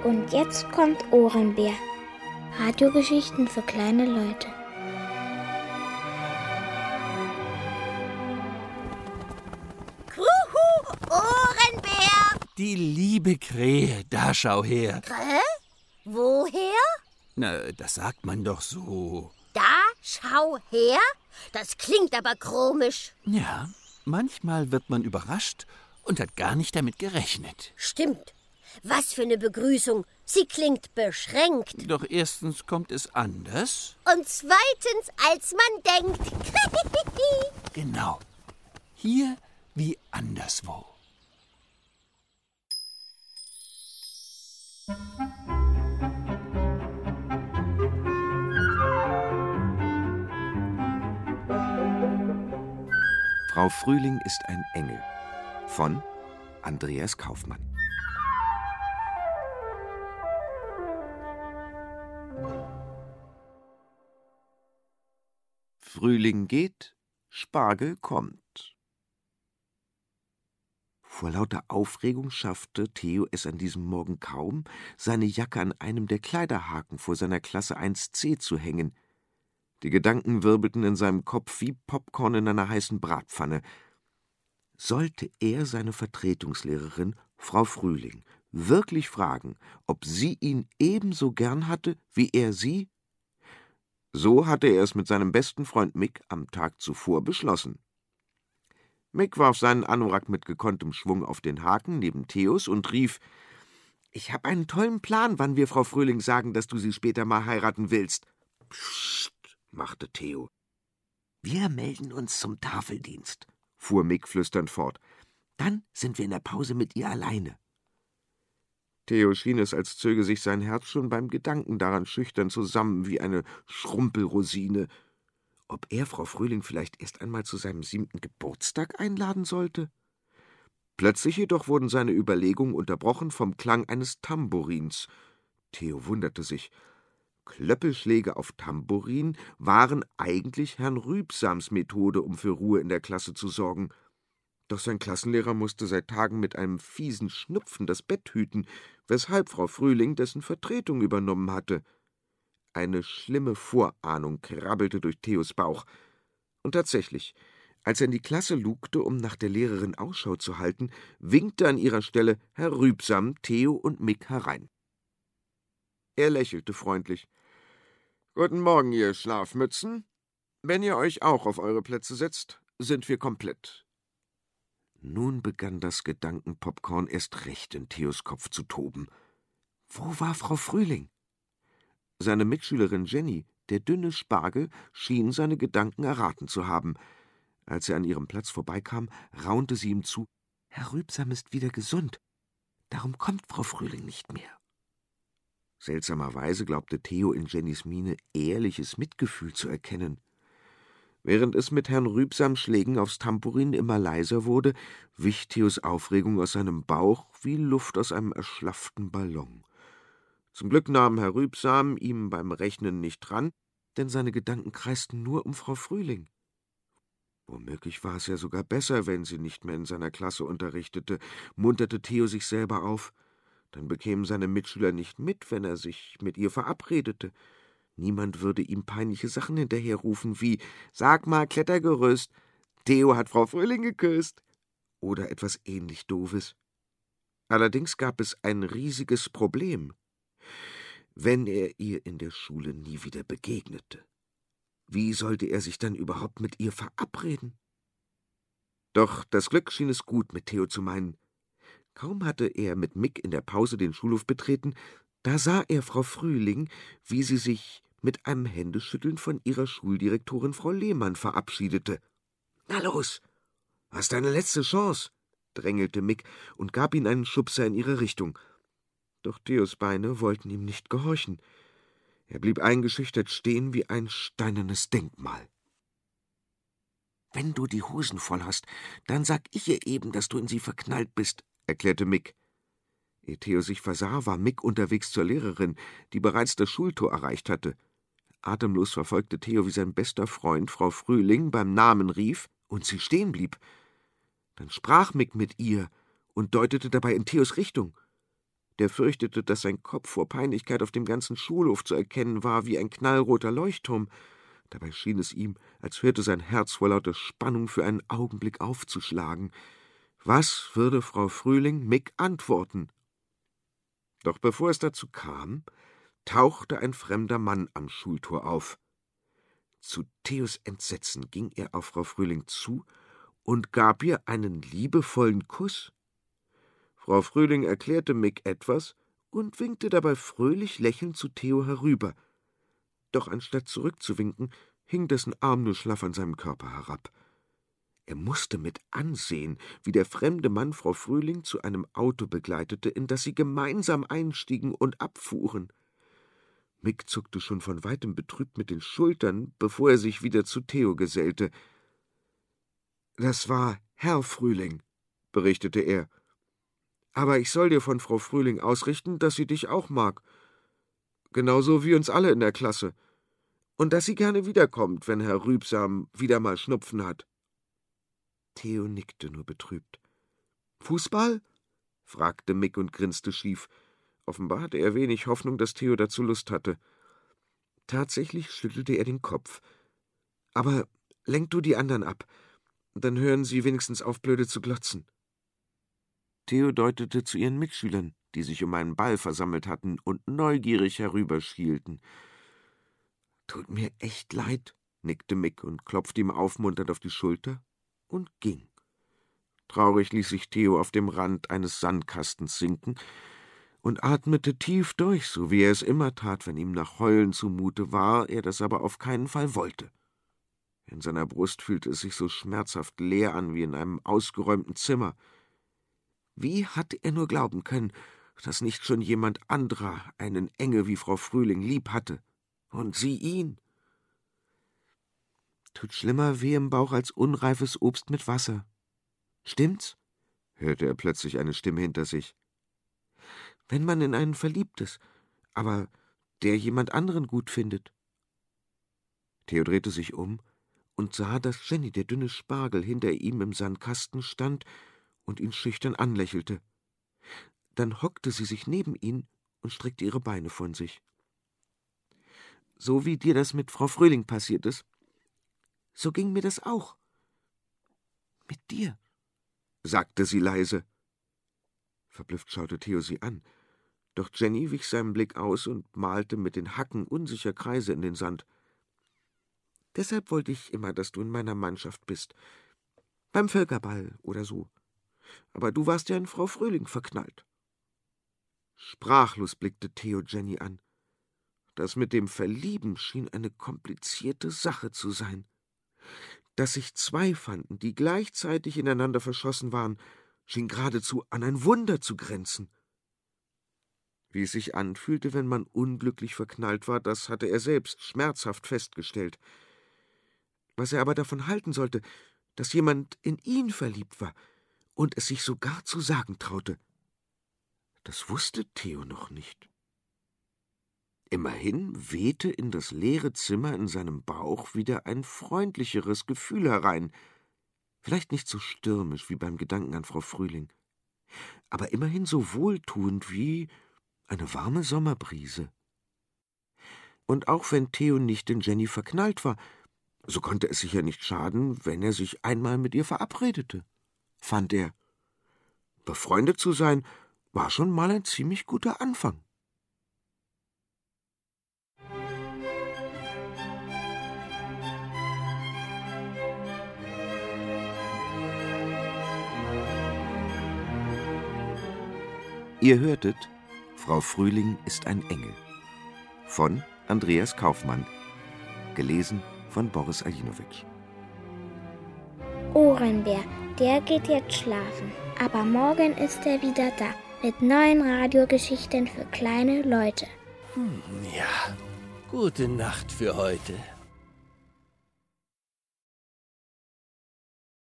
Und jetzt kommt Ohrenbär. Radiogeschichten für kleine Leute. Kuhu, Ohrenbär! Die liebe Krähe, da schau her. Krähe? Woher? Na, das sagt man doch so. Da, schau her? Das klingt aber komisch. Ja, manchmal wird man überrascht und hat gar nicht damit gerechnet. Stimmt. Was für eine Begrüßung. Sie klingt beschränkt. Doch erstens kommt es anders. Und zweitens, als man denkt. Genau. Hier wie anderswo. Frau Frühling ist ein Engel von Andreas Kaufmann. Frühling geht, Spargel kommt. Vor lauter Aufregung schaffte Theo es an diesem Morgen kaum, seine Jacke an einem der Kleiderhaken vor seiner Klasse 1c zu hängen. Die Gedanken wirbelten in seinem Kopf wie Popcorn in einer heißen Bratpfanne. Sollte er seine Vertretungslehrerin, Frau Frühling, wirklich fragen, ob sie ihn ebenso gern hatte, wie er sie? So hatte er es mit seinem besten Freund Mick am Tag zuvor beschlossen. Mick warf seinen Anorak mit gekonntem Schwung auf den Haken neben Theos und rief: »Ich habe einen tollen Plan, wann wir Frau Frühling sagen, dass du sie später mal heiraten willst.« »Psst«, machte Theo. »Wir melden uns zum Tafeldienst«, fuhr Mick flüsternd fort. »Dann sind wir in der Pause mit ihr alleine.« Theo schien es, als zöge sich sein Herz schon beim Gedanken daran schüchtern zusammen wie eine Schrumpelrosine. Ob er Frau Frühling vielleicht erst einmal zu seinem 7. Geburtstag einladen sollte? Plötzlich jedoch wurden seine Überlegungen unterbrochen vom Klang eines Tambourins. Theo wunderte sich. Klöppelschläge auf Tambourin waren eigentlich Herrn Rübsams Methode, um für Ruhe in der Klasse zu sorgen. Doch sein Klassenlehrer musste seit Tagen mit einem fiesen Schnupfen das Bett hüten, weshalb Frau Frühling dessen Vertretung übernommen hatte. Eine schlimme Vorahnung krabbelte durch Theos Bauch. Und tatsächlich, als er in die Klasse lugte, um nach der Lehrerin Ausschau zu halten, winkte an ihrer Stelle Herr Rübsam Theo und Mick herein. Er lächelte freundlich. »Guten Morgen, ihr Schlafmützen. Wenn ihr euch auch auf eure Plätze setzt, sind wir komplett.« Nun begann das Gedankenpopcorn erst recht in Theos Kopf zu toben. Wo war Frau Frühling? Seine Mitschülerin Jenny, der dünne Spargel, schien seine Gedanken erraten zu haben. Als er an ihrem Platz vorbeikam, raunte sie ihm zu: »Herr Rübsam ist wieder gesund. Darum kommt Frau Frühling nicht mehr.« Seltsamerweise glaubte Theo in Jennys Miene ehrliches Mitgefühl zu erkennen. Während es mit Herrn Rübsams Schlägen aufs Tambourin immer leiser wurde, wich Theos Aufregung aus seinem Bauch wie Luft aus einem erschlafften Ballon. Zum Glück nahm Herr Rübsam ihm beim Rechnen nicht dran, denn seine Gedanken kreisten nur um Frau Frühling. Womöglich war es ja sogar besser, wenn sie nicht mehr in seiner Klasse unterrichtete, munterte Theo sich selber auf. Dann bekämen seine Mitschüler nicht mit, wenn er sich mit ihr verabredete. Niemand würde ihm peinliche Sachen hinterherrufen wie: »Sag mal, Klettergerüst, Theo hat Frau Frühling geküsst«, oder etwas ähnlich Doofes. Allerdings gab es ein riesiges Problem: Wenn er ihr in der Schule nie wieder begegnete, wie sollte er sich dann überhaupt mit ihr verabreden? Doch das Glück schien es gut mit Theo zu meinen. Kaum hatte er mit Mick in der Pause den Schulhof betreten, da sah er Frau Frühling, wie sie sich mit einem Händeschütteln von ihrer Schuldirektorin Frau Lehmann verabschiedete. »Na los, hast deine letzte Chance«, drängelte Mick und gab ihm einen Schubser in ihre Richtung. Doch Theos Beine wollten ihm nicht gehorchen. Er blieb eingeschüchtert stehen wie ein steinernes Denkmal. »Wenn du die Hosen voll hast, dann sag ich ihr eben, dass du in sie verknallt bist«, erklärte Mick. Ehe Theo sich versah, war Mick unterwegs zur Lehrerin, die bereits das Schultor erreicht hatte. Atemlos verfolgte Theo, wie sein bester Freund Frau Frühling beim Namen rief und sie stehen blieb. Dann sprach Mick mit ihr und deutete dabei in Theos Richtung. Der fürchtete, dass sein Kopf vor Peinlichkeit auf dem ganzen Schulhof zu erkennen war wie ein knallroter Leuchtturm. Dabei schien es ihm, als hörte sein Herz vor lauter Spannung für einen Augenblick aufzuschlagen. Was würde Frau Frühling Mick antworten? Doch bevor es dazu kam, tauchte ein fremder Mann am Schultor auf. Zu Theos Entsetzen ging er auf Frau Frühling zu und gab ihr einen liebevollen Kuss. Frau Frühling erklärte Mick etwas und winkte dabei fröhlich lächelnd zu Theo herüber. Doch anstatt zurückzuwinken, hing dessen Arm nur schlaff an seinem Körper herab. Er musste mit ansehen, wie der fremde Mann Frau Frühling zu einem Auto begleitete, in das sie gemeinsam einstiegen und abfuhren. Mick zuckte schon von weitem betrübt mit den Schultern, bevor er sich wieder zu Theo gesellte. »Das war Herr Frühling«, berichtete er. »Aber ich soll dir von Frau Frühling ausrichten, dass sie dich auch mag. Genauso wie uns alle in der Klasse. Und dass sie gerne wiederkommt, wenn Herr Rübsam wieder mal Schnupfen hat.« Theo nickte nur betrübt. »Fußball?« fragte Mick und grinste schief. Offenbar hatte er wenig Hoffnung, dass Theo dazu Lust hatte. Tatsächlich schüttelte er den Kopf. »Aber lenk du die anderen ab. Dann hören sie wenigstens auf, blöde zu glotzen.« Theo deutete zu ihren Mitschülern, die sich um einen Ball versammelt hatten und neugierig herüberschielten. »Tut mir echt leid«, nickte Mick und klopfte ihm aufmunternd auf die Schulter und ging. Traurig ließ sich Theo auf dem Rand eines Sandkastens sinken und atmete tief durch, so wie er es immer tat, wenn ihm nach Heulen zumute war, er das aber auf keinen Fall wollte. In seiner Brust fühlte es sich so schmerzhaft leer an wie in einem ausgeräumten Zimmer. Wie hatte er nur glauben können, dass nicht schon jemand anderer einen Engel wie Frau Frühling lieb hatte? Und sie ihn? »Tut schlimmer weh im Bauch als unreifes Obst mit Wasser. Stimmt's?« hörte er plötzlich eine Stimme hinter sich. »Wenn man in einen verliebt ist, aber der jemand anderen gut findet.« Theo drehte sich um und sah, dass Jenny, der dünne Spargel, hinter ihm im Sandkasten stand und ihn schüchtern anlächelte. Dann hockte sie sich neben ihn und streckte ihre Beine von sich. »So wie dir das mit Frau Frühling passiert ist, so ging mir das auch. Mit dir«, sagte sie leise. Verblüfft schaute Theo sie an, doch Jenny wich seinem Blick aus und malte mit den Hacken unsicher Kreise in den Sand. »Deshalb wollte ich immer, dass du in meiner Mannschaft bist. Beim Völkerball oder so. Aber du warst ja in Frau Frühling verknallt.« Sprachlos blickte Theo Jenny an. Das mit dem Verlieben schien eine komplizierte Sache zu sein. Dass sich zwei fanden, die gleichzeitig ineinander verschossen waren, schien geradezu an ein Wunder zu grenzen. Wie es sich anfühlte, wenn man unglücklich verknallt war, das hatte er selbst schmerzhaft festgestellt. Was er aber davon halten sollte, dass jemand in ihn verliebt war und es sich sogar zu sagen traute, das wusste Theo noch nicht. Immerhin wehte in das leere Zimmer in seinem Bauch wieder ein freundlicheres Gefühl herein, vielleicht nicht so stürmisch wie beim Gedanken an Frau Frühling, aber immerhin so wohltuend wie eine warme Sommerbrise. Und auch wenn Theo nicht in Jenny verknallt war, so konnte es sicher nicht schaden, wenn er sich einmal mit ihr verabredete, fand er. Befreundet zu sein, war schon mal ein ziemlich guter Anfang. Ihr hörtet »Frau Frühling ist ein Engel« von Andreas Kaufmann, gelesen von Boris Aljinowitsch. Ohrenbär, der geht jetzt schlafen, aber morgen ist er wieder da mit neuen Radiogeschichten für kleine Leute. Ja, gute Nacht für heute.